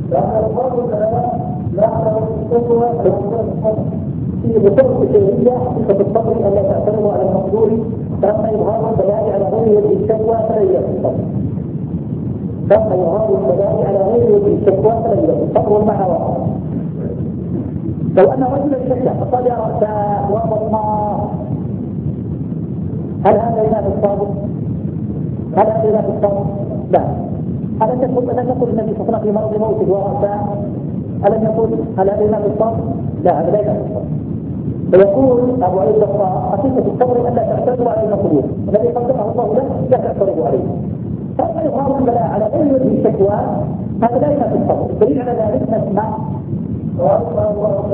لأن الأمر لا تستوى في بطرق شيئية حقيقة الصبر ألا تعتمدوا على المقدور تم إظهار البيان على غير وجه الشكوى فليس الصبر. تم إظهار البيان على غير وجه الشكوى فليس الصبر مع واحد. لو أن رجلا شكى فقال يا رأساء وضمار هل هذا ينافي الصبر؟ هل هذا ينافي الصبر؟ لا. ألم يقول النبي صلى الله عليه وسلم في مرض موته ورأساء؟ ألم يقول هل هذا ينافي الصبر؟ لا، هذا لا ينافي الصبر. فيقول أبو عيد الصبر حقيقة الصبر ألا تعترضوا على المقدور الذي قدره الله له لا تعترضوا عليه. فأما إظهار البلاء على غير وجه الشكوى هذا لا ينافي الصبر. دليل على ذلك نسمع